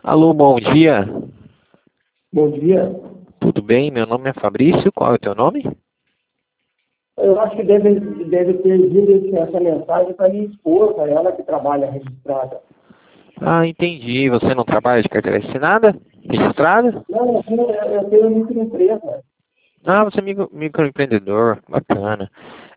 Alô, bom dia. Bom dia. Tudo bem? Meu nome é Fabrício. Qual é o teu nome? Eu acho que deve ter vindo essa mensagem para minha esposa, ela que trabalha registrada. Ah, entendi. Você não trabalha de carteira assinada? Registrada? Não, eu tenho microempresa. Ah, você é microempreendedor. Bacana.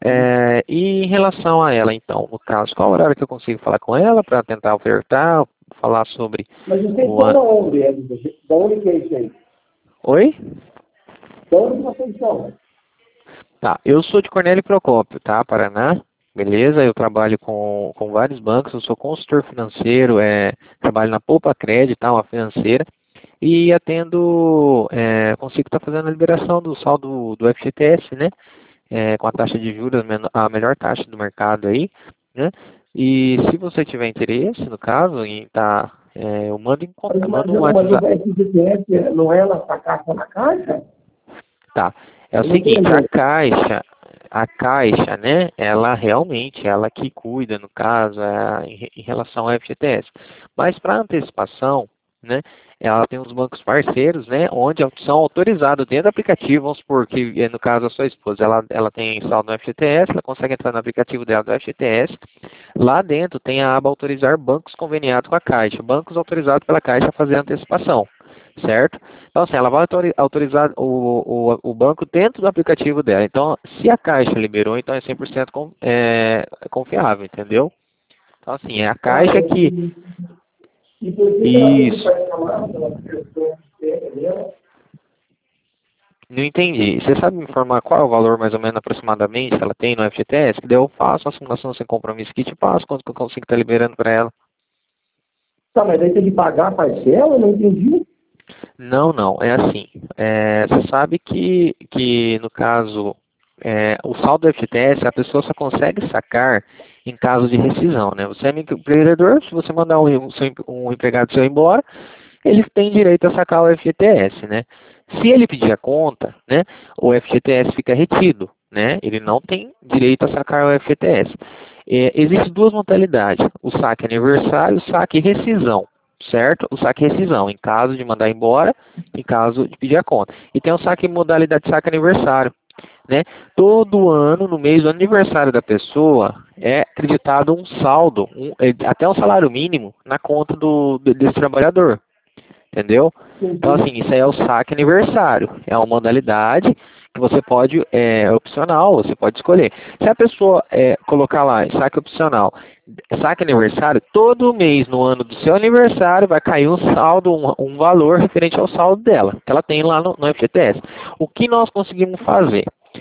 E em relação a ela, então, no caso, qual horário que eu consigo falar com ela para tentar ofertar, falar sobre Mas vocês o estão ano? da onde? Da onde que é isso aí? Oi? Da onde vocês estão? Tá, eu sou de Cornélio Procópio, tá? Paraná. Beleza? Eu trabalho com vários bancos, eu sou consultor financeiro, trabalho na Poupa Crédito, tá? Uma financeira. E atendo, consigo estar fazendo a liberação do saldo do FGTS, né? Com a taxa de juros, a melhor taxa do mercado aí, né? E se você tiver interesse, no caso, em estar, eu mando, mando um Mas o WhatsApp. FGTS não é ela sacar só na caixa? Tá. É o Eu não estou seguinte, entendendo. a caixa, né, ela realmente, ela que cuida, no caso, em relação ao FGTS. Mas para antecipação, né, ela tem os bancos parceiros, né, onde são autorizados dentro do aplicativo, vamos supor que, no caso, a sua esposa, ela tem saldo no FGTS, ela consegue entrar no aplicativo dela do FGTS, lá dentro tem a aba autorizar bancos conveniados com a Caixa, bancos autorizados pela Caixa a fazer a antecipação, certo? Então, assim, ela vai autorizar o banco dentro do aplicativo dela. Então, se a Caixa liberou, então é 100% confiável, entendeu? Então, assim, é a Ah, Caixa que... e por que ela tem que Isso. parcelar pela pessoa dela? Não entendi. Você sabe me informar qual é o valor, mais ou menos, aproximadamente, que ela tem no FGTS? Que daí eu faço a simulação sem compromisso que te passo, quanto que eu consigo estar liberando para ela. Tá, mas aí tem que pagar a parcela? Eu não entendi. Não, não, é assim. Você sabe que no caso, o saldo do FGTS, a pessoa só consegue sacar em caso de rescisão, né? Você é microempreendedor, se você mandar um empregado seu embora, ele tem direito a sacar o FGTS, né? Se ele pedir a conta, né, o FGTS fica retido, né? Ele não tem direito a sacar o FGTS. Existem duas modalidades, o saque aniversário e o saque rescisão, certo? O saque rescisão, em caso de mandar embora, em caso de pedir a conta. E tem o saque modalidade de saque aniversário, né? Todo ano, no mês do aniversário da pessoa, é acreditado um saldo, até um salário mínimo, na conta desse trabalhador. Entendeu? Então, Entendi. assim, isso aí é o saque aniversário. É uma modalidade que você pode, é opcional, você pode escolher. Se a pessoa colocar lá, saque opcional, saque aniversário, todo mês no ano do seu aniversário vai cair um saldo, um valor referente ao saldo dela, que ela tem lá no FGTS. O que nós conseguimos fazer?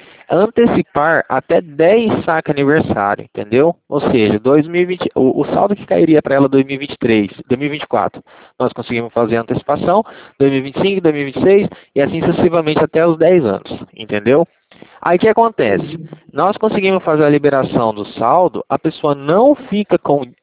Antecipar até 10 saques aniversário, entendeu? Ou seja, 2020, o saldo que cairia para ela 2023, 2024, nós conseguimos fazer a antecipação, 2025, 2026 e assim sucessivamente até os 10 anos, entendeu? Aí o que acontece? Nós conseguimos fazer a liberação do saldo, a pessoa não fica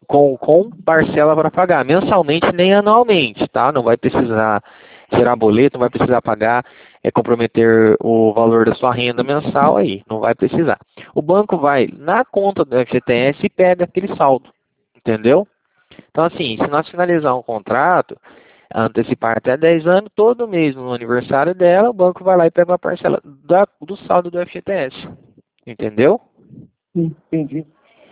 com parcela para pagar mensalmente nem anualmente, tá? Não vai precisar gerar boleto, não vai precisar pagar, comprometer o valor da sua renda mensal aí, não vai precisar. O banco vai na conta do FGTS e pega aquele saldo, entendeu? Então assim, se nós finalizar um contrato, antecipar até 10 anos, todo mês no aniversário dela, o banco vai lá e pega uma parcela do saldo do FGTS, entendeu? Entendi.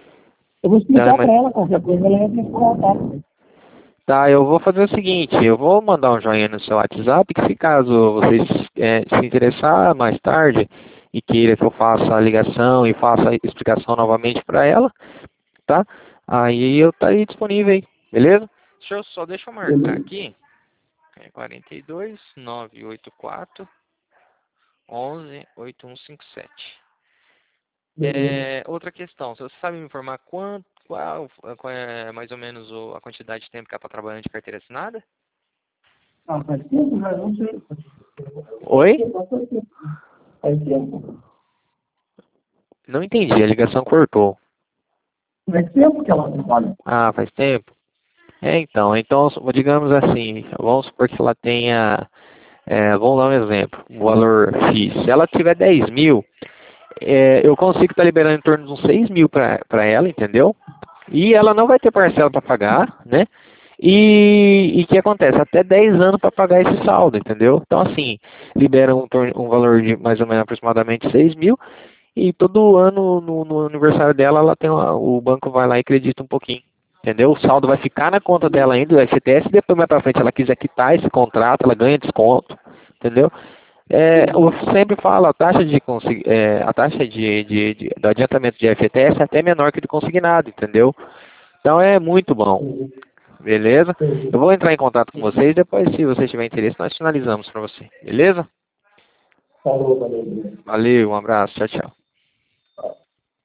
Eu vou Tá, explicar para ela, qualquer coisa ela entra em contato. tá, eu vou fazer o seguinte, eu vou mandar um joinha no seu WhatsApp, que se caso vocês se interessar mais tarde e queira que eu faça a ligação e faça a explicação novamente para ela, tá? Aí eu estarei disponível aí, beleza? Deixa eu marcar Beleza. aqui, 42 984 11 8157. Beleza. Outra questão, você sabe me informar qual é mais ou menos a quantidade de tempo que ela está trabalhando de carteira assinada? Ah, faz tempo, mas não sei. Oi? Faz tempo. Faz tempo. Não entendi, a ligação cortou. Faz tempo que ela trabalha. Ah, faz tempo? Então, digamos assim, vamos supor que ela tenha, vamos dar um exemplo, um valor X. Se ela tiver 10 mil, eu consigo estar liberando em torno de uns 6 mil para ela, entendeu? E ela não vai ter parcela para pagar, né? E o que acontece? Até 10 anos para pagar esse saldo, entendeu? Então, assim, libera um valor de mais ou menos aproximadamente 6 mil, e todo ano, no aniversário dela, ela tem o banco vai lá e acredita um pouquinho. Entendeu? O saldo vai ficar na conta dela ainda, do FGTS, e depois mais para frente, se ela quiser quitar esse contrato, ela ganha desconto. Entendeu? Eu sempre falo, a taxa do adiantamento de FGTS é até menor que de consignado, entendeu? Então é muito bom. Beleza? Eu vou entrar em contato com vocês, depois, se vocês tiverem interesse, nós finalizamos para você. Beleza? Falou, valeu. Valeu, um abraço, tchau, tchau.